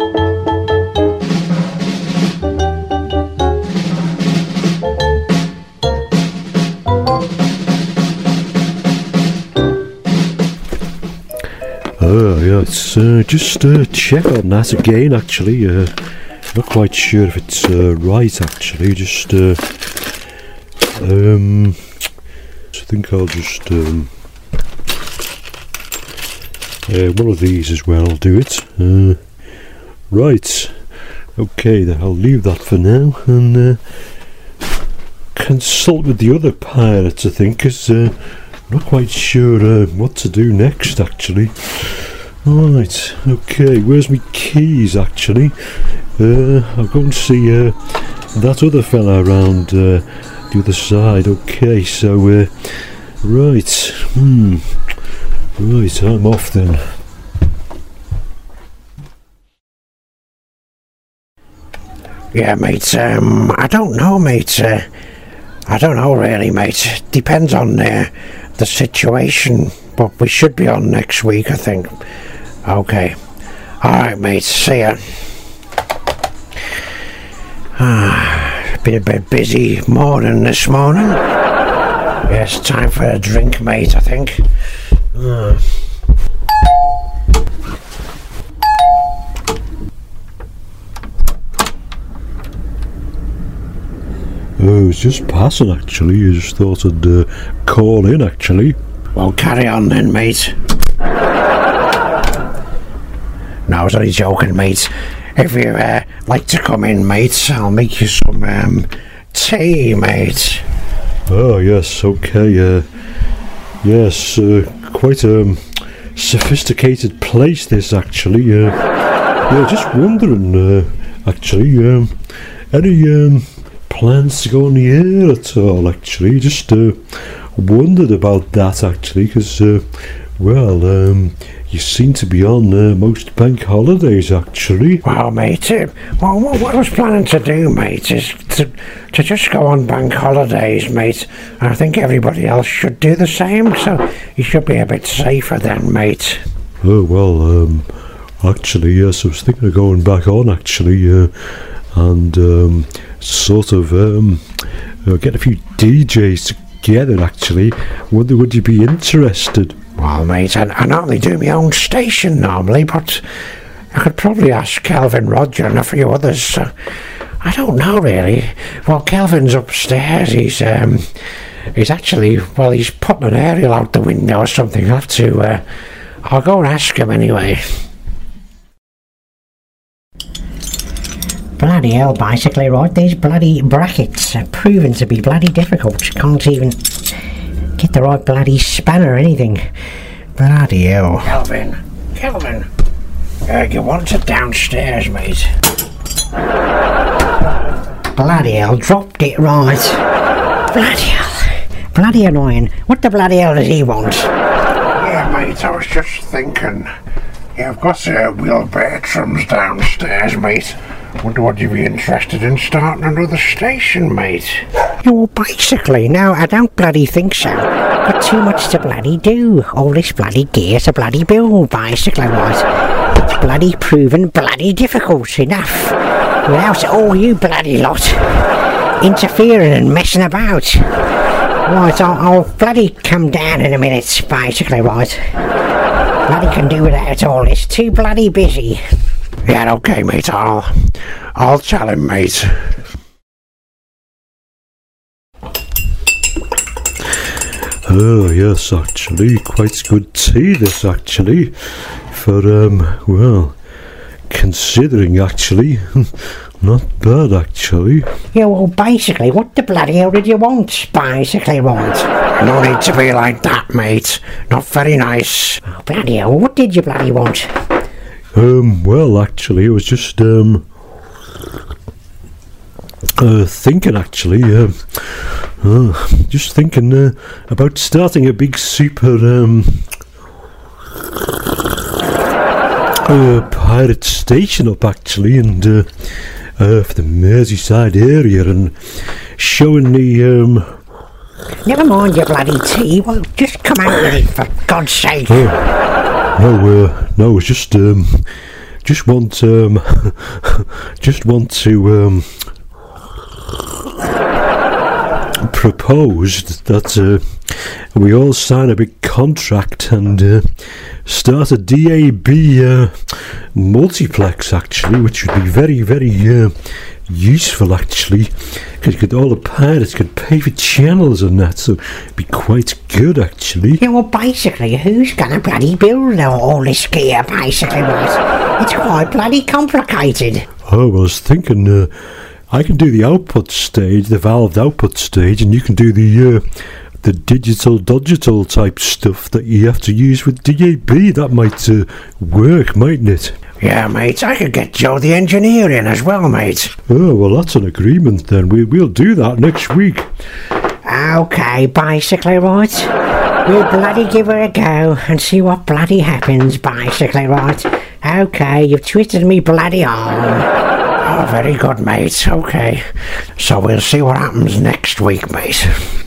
Yeah, it's just check on that again. Actually, not quite sure if it's right. Actually, just I think I'll just one of these as well. Do it. Right. Okay, then I'll leave that for now and consult with the other pirates. I think, because not quite sure what to do next. Actually. Right, okay, where's my keys actually? I'll go and see that other fella around the other side. Okay, so right, right, I'm off then. Yeah, mate, I don't know, mate. I don't know really, mate. Depends on the situation, but we should be on next week, I think. Okay. Alright, mate, see ya. Been a bit busy morning this morning. Yes, time for a drink, mate, I think. I was just passing actually. I just thought I'd call in actually. Well, carry on then, mate. No, I was only joking, mate. If you like to come in, mate, I'll make you some tea, mate. Oh, yes, okay. Yes, quite a sophisticated place, this, actually. Yeah, just wondering, actually, any plans to go on the air at all, actually? Just wondered about that, actually, because, well, you seem to be on most bank holidays, actually. Well, mate, what I was planning to do, mate, is to just go on bank holidays, mate. I think everybody else should do the same, so you should be a bit safer then, mate. Oh, well, actually, yes, I was thinking of going back on, actually, and sort of get a few DJs together, actually. Wonder, would you be interested? Well, mate, I normally do my own station normally, but I could probably ask Kelvin, Roger and a few others. I don't know, really. Well, Kelvin's upstairs. He's actually, well, he's putting an aerial out the window or something. I'll have to, I'll go and ask him anyway. Bloody hell, basically, right? These bloody brackets are proven to be bloody difficult. Can't even get the right bloody spanner or anything. Bloody hell. Kelvin, you want it downstairs, mate? Bloody hell, dropped it right. Bloody hell. Bloody annoying. What the bloody hell does he want? Yeah, mate, I was just thinking. Yeah, I've got Will Bertram's downstairs, mate. Wonder what you'd be interested in starting another station, mate. Yeah, well, basically, no, I don't bloody think so. Got too much to bloody do. All this bloody gear's a bloody bill, basically, right? It's bloody proven bloody difficult enough. Without all you bloody lot interfering and messing about. Right, I'll bloody come down in a minute, basically, right? Bloody can do without all this. Too bloody busy. Yeah, okay, mate, I'll tell him, mate. Oh, yes, actually, quite good tea, this, actually, for, well, considering, actually, not bad, actually. Yeah, well, basically, what the bloody hell did you want, basically, right? No need to be like that, mate. Not very nice. Oh, bloody hell, what did you bloody want? Well, actually, it was just, thinking, actually, just thinking, about starting a big super, pirate station up, actually, and, for the Merseyside area, and showing the, Never mind your bloody tea, well, just come out with it, for God's sake. No, it was just, just want just want to propose that we all sign a big contract and start a DAB multiplex, actually, which would be very, very useful, actually, because all the pirates could pay for channels and that, so it'd be quite good, actually. Yeah, well, basically, who's gonna bloody build all this gear, basically, right? It's quite bloody complicated. Oh, well, I was thinking I can do the output stage, the valved output stage, and you can do the digital type stuff that you have to use with DAB. That might work, mightn't it? Yeah, mate, I could get Joe the engineer in as well, mate. Oh, well, that's an agreement then. We'll do that next week. Okay, basically, right? We'll bloody give her a go and see what bloody happens, basically, right? Okay, you've twisted me bloody arm. Oh, very good, mate. Okay. So we'll see what happens next week, mate.